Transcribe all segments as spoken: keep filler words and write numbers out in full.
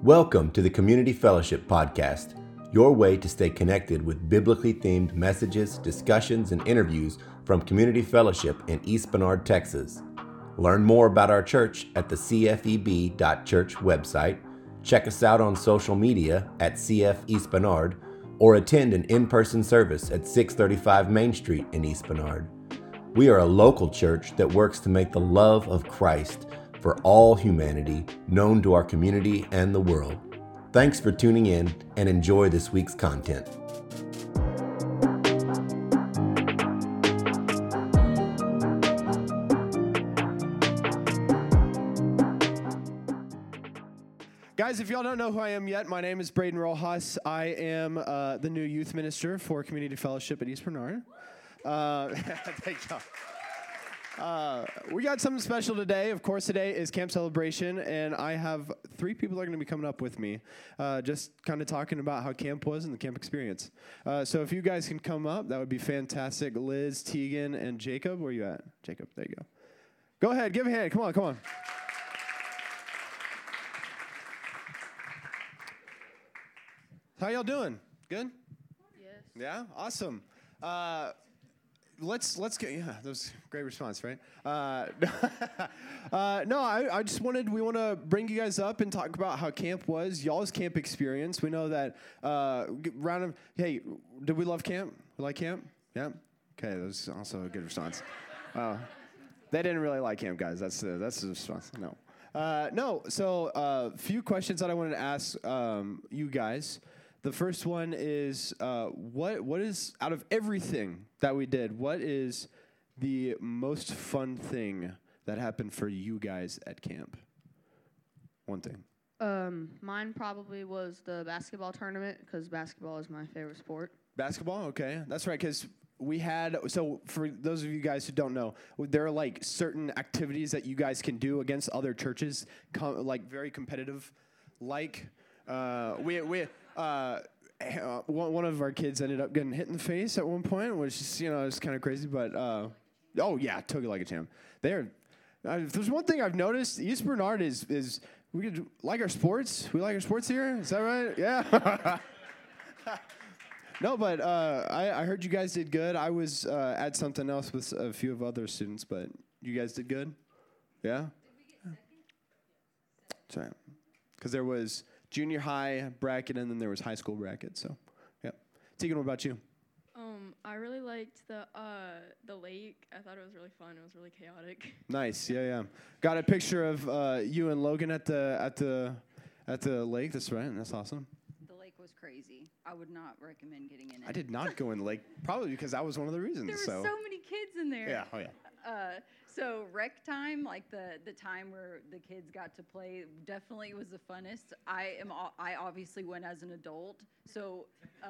Welcome to the Community Fellowship Podcast, your way to stay connected with biblically themed messages, discussions, and interviews from Community Fellowship in East Bernard, Texas. Learn more about our church at the c f e b dot church website, check us out on social media at C F East Bernard, or attend an in-person service at six thirty-five Main Street in East Bernard. We are a local church that works to make the love of Christ for all humanity known to our community and the world. Thanks for tuning in and enjoy this week's content. Guys, if y'all don't know who I am yet, my name is Braden Rojas. I am uh, the new youth minister for Community Fellowship at East Bernard. Uh, thank y'all. Uh, we got something special today. Of course, today is Camp Celebration, and I have three people that are going to be coming up with me, uh, just kind of talking about how camp was and the camp experience. Uh, so if you guys can come up, that would be fantastic. Liz, Tegan, and Jacob. Where are you at? Jacob, there you go. Go ahead. Give a hand. Come on, come on. How y'all doing? Good? Yes. Yeah? Awesome. Uh, let's let's get, yeah, that was a great response, right? Uh, uh, no, I, I just wanted, we want to bring you guys up and talk about how camp was, y'all's camp experience. We know that, uh, round of, hey, did we love camp? We like camp? Yeah? Okay, that was also a good response. Uh, they didn't really like camp, guys. That's, uh, that's the response. No. Uh, no, so a uh, few questions that I wanted to ask um, you guys. The first one is, uh, what what is, out of everything that we did, what is the most fun thing that happened for you guys at camp? One thing. Um, mine probably was the basketball tournament, because basketball is my favorite sport. Basketball? Okay. That's right, because we had, so for those of you guys who don't know, there are like certain activities that you guys can do against other churches, com- like very competitive, like, uh, we, we, Uh, one, one of our kids ended up getting hit in the face at one point, which is, you know, it's kind of crazy, but, uh, oh, yeah, took it like a champ. They're, uh, if there's one thing I've noticed, East Bernard is, is we could, like our sports. We like our sports here. Is that right? Yeah. No, but uh, I, I heard you guys did good. I was uh, at something else with a few of other students, but you guys did good? Yeah? Did we get second? Sorry. Because there was junior high bracket, and then there was high school bracket. So, yeah. Tegan, what about you? Um, I really liked the uh, the lake. I thought it was really fun. It was really chaotic. Nice. Yeah, yeah. Got a picture of uh, you and Logan at the at the at the lake. That's right. That's awesome. The lake was crazy. I would not recommend getting in it. I did not go in the lake, probably because that was one of the reasons. There were so. so many kids in there. Yeah. Oh yeah. Uh, so rec time, like the, the time where the kids got to play, definitely was the funnest. I am I obviously went as an adult, so uh,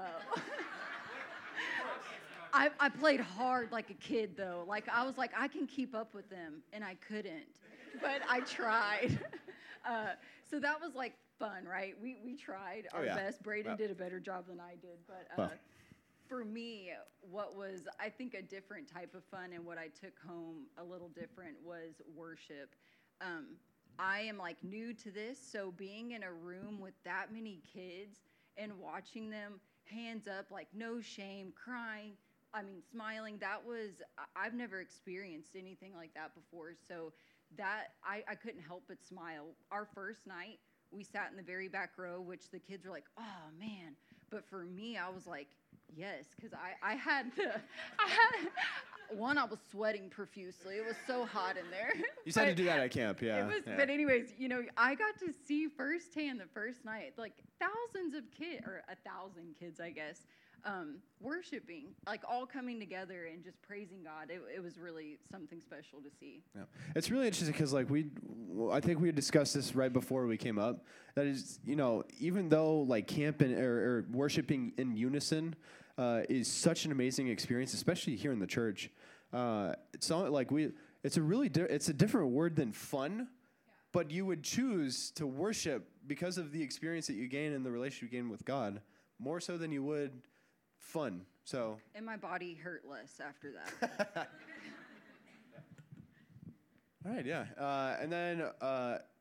I I played hard like a kid though. Like I was like I can keep up with them, and I couldn't, but I tried. uh, so that was like fun, right? We we tried our oh, yeah. best. Braden well. did a better job than I did, but. Uh, well. For me, what was, I think, a different type of fun and what I took home a little different was worship. Um, I am, like, new to this, so being in a room with that many kids and watching them hands up, like, no shame, crying, I mean, smiling, that was, I've never experienced anything like that before, so that, I, I couldn't help but smile. Our first night, we sat in the very back row, which the kids were like, oh, man. But for me, I was like, yes, because I, I had the, I had, one, I was sweating profusely. It was so hot in there. You said to do that at camp, yeah. It was, yeah. But anyways, you know, I got to see firsthand the first night, like thousands of kids, or a thousand kids, I guess, um, worshiping, like all coming together and just praising God. It, it was really something special to see. Yeah. It's really interesting because, like, we, I think we had discussed this right before we came up. That is, you know, even though, like, camp and or, or worshiping in unison uh, is such an amazing experience, especially here in the church, uh, it's not like we, it's a really, di- it's a different word than fun, yeah. But you would choose to worship because of the experience that you gain and the relationship you gain with God, more so than you would fun. So. And my body hurt less after that. All right, yeah. Uh, and then uh,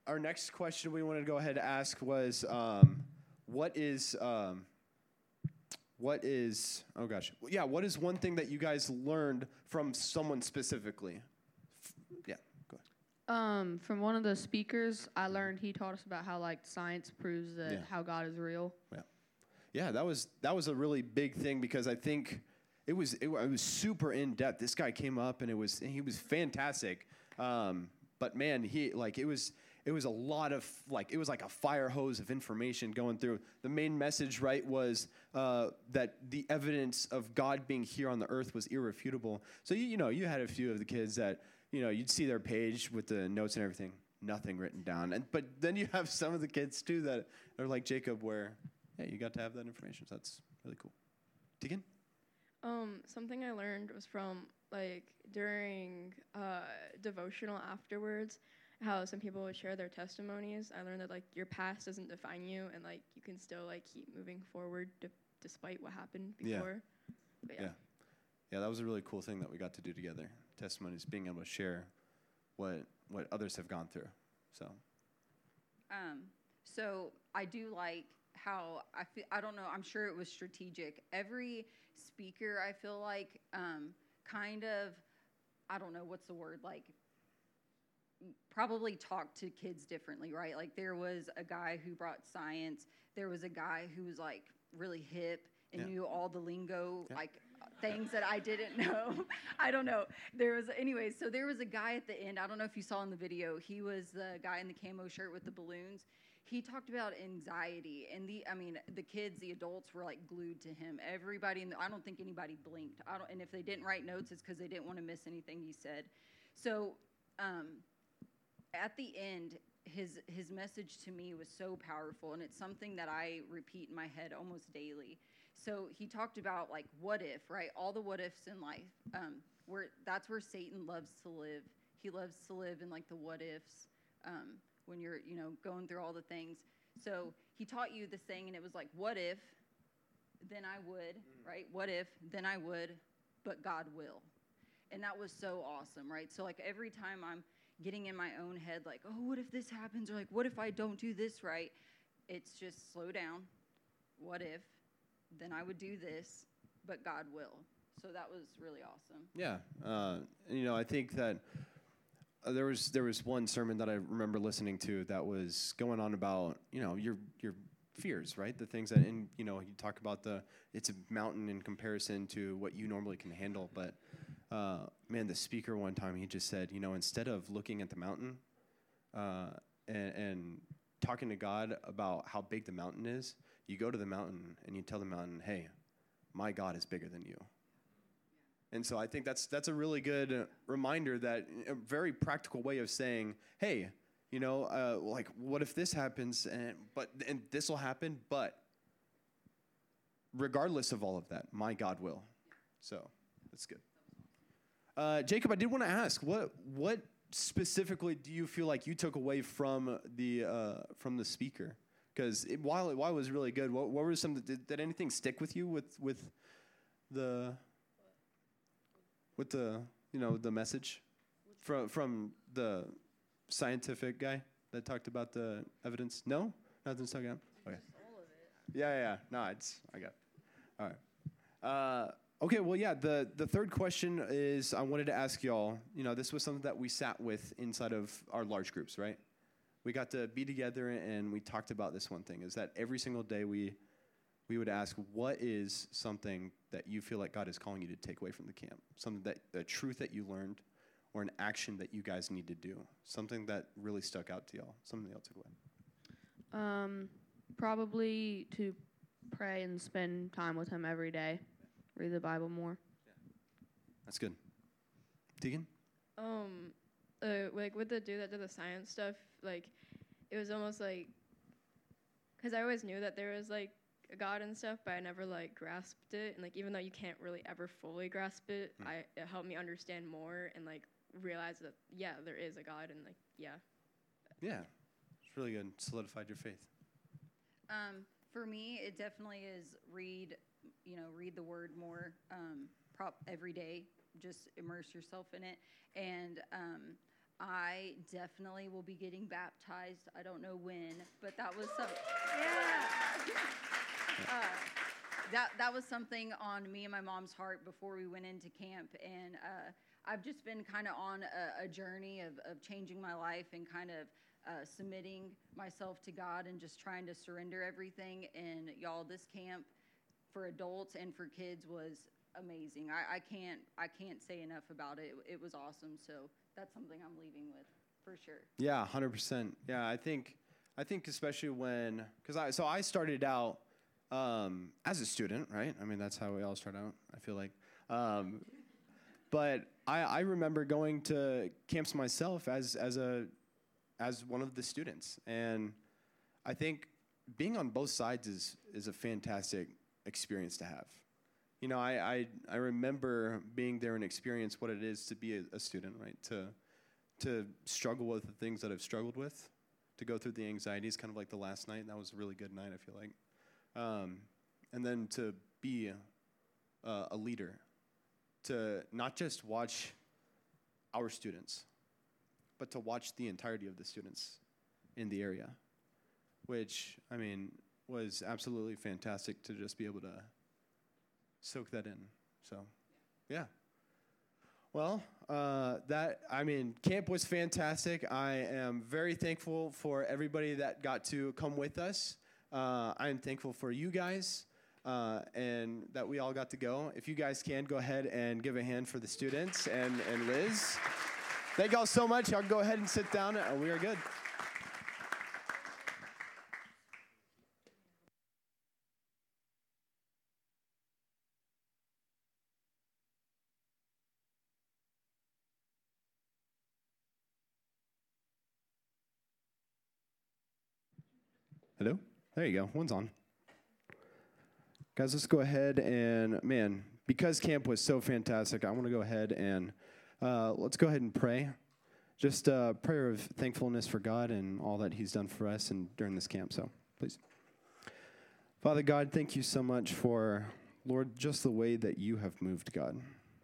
our next question we wanted to go ahead and ask was, um, what is, um, what is, oh gosh, yeah, what is one thing that you guys learned from someone specifically? F- yeah, go ahead. Um, from one of the speakers, I learned he taught us about how like science proves that Yeah. how God is real. Yeah, yeah, that was that was a really big thing because I think it was it, wa- it was super in depth. This guy came up and it was he was fantastic. Um, but man, he like it was it was a lot of like it was like a fire hose of information going through. The main message, right, was uh, that the evidence of God being here on the earth was irrefutable. So you you know you had a few of the kids that you know you'd see their page with the notes and everything, nothing written down. And but then you have some of the kids too that are like Jacob, where yeah, you got to have that information. So that's really cool. Deacon? Um, something I learned was from like during uh, devotional afterwards, how some people would share their testimonies. I learned that like your past doesn't define you, and like you can still like keep moving forward d- despite what happened Yeah. before. But yeah. Yeah. Yeah, that was a really cool thing that we got to do together. Testimonies, being able to share what what others have gone through. So Um, so I do like how I feel, I don't know, I'm sure it was strategic. Every speaker, I feel like, um, kind of, I don't know, what's the word, like, probably talked to kids differently, right? Like, there was a guy who brought science. There was a guy who was, like, really hip and Yeah. knew all the lingo, Yeah. like, things that I didn't know. I don't know. There was, anyways, so there was a guy at the end. I don't know if you saw in the video. He was the guy in the camo shirt with the balloons. He talked about anxiety, and the, I mean, the kids, the adults were like glued to him. Everybody, in the, I don't think anybody blinked. I don't, and if they didn't write notes, it's because they didn't want to miss anything he said. So, um, at the end, his his message to me was so powerful, and it's something that I repeat in my head almost daily. So he talked about like what if, right? All the what ifs in life. Um, where that's where Satan loves to live. He loves to live in like the what ifs. Um, when you're, you know, going through all the things. So he taught you this thing, and it was like, what if, then I would, right? What if, then I would, but God will. And that was so awesome, right? So like every time I'm getting in my own head, like, oh, what if this happens? Or like, what if I don't do this right? It's just slow down. What if, then I would do this, but God will. So that was really awesome. yeah, uh, you know, I think that uh, there was there was one sermon that I remember listening to that was going on about you know your your fears, right? The things that in you know you talk about the it's a mountain in comparison to what you normally can handle, but uh, man, the speaker one time he just said, you know, instead of looking at the mountain uh, and, and talking to God about how big the mountain is, you go to the mountain and you tell the mountain, hey, my God is bigger than you. And so I think that's that's a really good uh, reminder, that a very practical way of saying, hey, you know, uh, like what if this happens and but and this will happen, but regardless of all of that, my God will. So that's good. Uh, Jacob, I did want to ask, what what specifically do you feel like you took away from the uh, from the speaker? Because while it, while it was really good, what, what were some did, did anything stick with you with with the with the you know the message from from the scientific guy that talked about the evidence? No, nothing stuck out. Okay. Yeah, yeah, yeah. No, it's I got. It. All right. Uh, okay. Well, yeah. The the third question is I wanted to ask y'all. You know, this was something that we sat with inside of our large groups, right? We got to be together and we talked about this one thing. Is that every single day we we would ask, what is something that you feel like God is calling you to take away from the camp? Something that, a truth that you learned, or an action that you guys need to do? Something that really stuck out to y'all, something y'all took away. Um, probably to pray and spend time with him every day. Read the Bible more. That's good. Deacon? Um, uh, like with the dude that did the science stuff, like it was almost like, because I always knew that there was like a God and stuff, but I never like grasped it. And like even though you can't really ever fully grasp it, Mm. I it helped me understand more and like realize that yeah, there is a God, and like yeah. Yeah, it's really good. Solidified your faith. Um, for me, it definitely is read, you know, read the word more, um, prop every day. Just immerse yourself in it. And um, I definitely will be getting baptized. I don't know when, but that was some. Yeah. uh, that that was something on me and my mom's heart before we went into camp, and uh, I've just been kind of on a, a journey of, of changing my life and kind of uh, submitting myself to God and just trying to surrender everything. And y'all, this camp for adults and for kids was amazing. I, I can't I can't say enough about it. it. It was awesome. So that's something I'm leaving with for sure. Yeah, one hundred percent. Yeah, I think I think especially when, because I so I started out um, as a student, right? I mean, that's how we all start out, I feel like. Um, but I, I remember going to camps myself as as a as one of the students, and I think being on both sides is is a fantastic experience to have. You know, I, I I remember being there and experience what it is to be a, a student, right? To to struggle with the things that I've struggled with, to go through the anxieties, kind of like the last night. That was a really good night, I feel like. Um, and then to be a, a leader, to not just watch our students, but to watch the entirety of the students in the area, which, I mean, was absolutely fantastic to just be able to soak that in. So, yeah. Well, uh, that, I mean, camp was fantastic. I am very thankful for everybody that got to come with us. Uh, I am thankful for you guys uh, and that we all got to go. If you guys can, go ahead and give a hand for the students and, and Liz. Thank y'all so much. Y'all can go ahead and sit down. Uh, we are good. Hello? There you go. One's on. Guys, let's go ahead and, man, because camp was so fantastic, I want to go ahead and uh, let's go ahead and pray. Just a prayer of thankfulness for God and all that he's done for us and during this camp. So, please. Father God, thank you so much for, Lord, just the way that you have moved, God.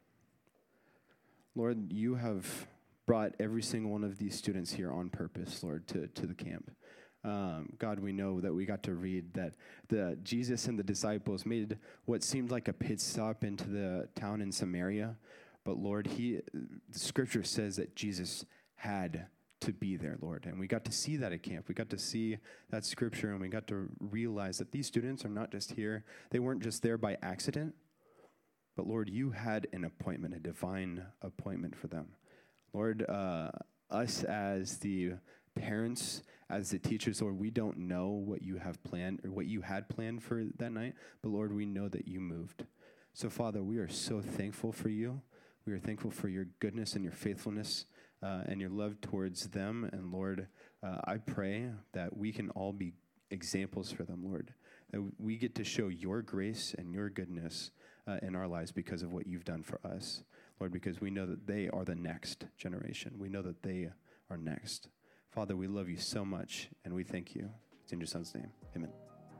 Lord, you have brought every single one of these students here on purpose, Lord, to, to the camp. Um, God, we know that we got to read that the Jesus and the disciples made what seemed like a pit stop into the town in Samaria, but Lord, he, the scripture says that Jesus had to be there, Lord, and we got to see that at camp. We got to see that scripture, and we got to realize that these students are not just here. They weren't just there by accident, but Lord, you had an appointment, a divine appointment for them. Lord, uh, us as the parents, as the teachers, Lord, we don't know what you have planned or what you had planned for that night, but Lord, we know that you moved. So, Father, we are so thankful for you. We are thankful for your goodness and your faithfulness uh, and your love towards them. And Lord, uh, I pray that we can all be examples for them, Lord, that we get to show your grace and your goodness uh, in our lives because of what you've done for us, Lord, because we know that they are the next generation. We know that they are next. Father, we love you so much, and we thank you. It's in your son's name. Amen.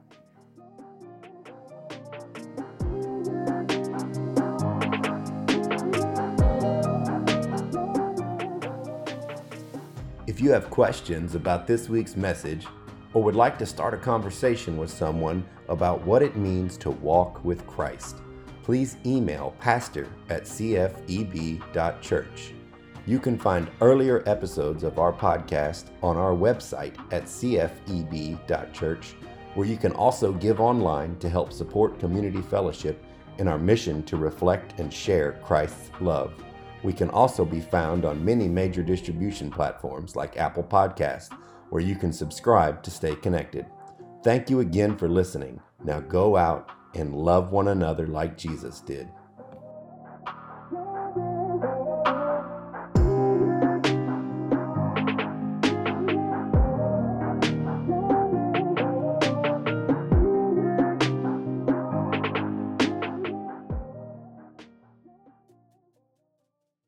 If you have questions about this week's message or would like to start a conversation with someone about what it means to walk with Christ, please email pastor at c f e b dot church. You can find earlier episodes of our podcast on our website at c f e b dot church, where you can also give online to help support Community Fellowship in our mission to reflect and share Christ's love. We can also be found on many major distribution platforms like Apple Podcasts, where you can subscribe to stay connected. Thank you again for listening. Now go out and love one another like Jesus did.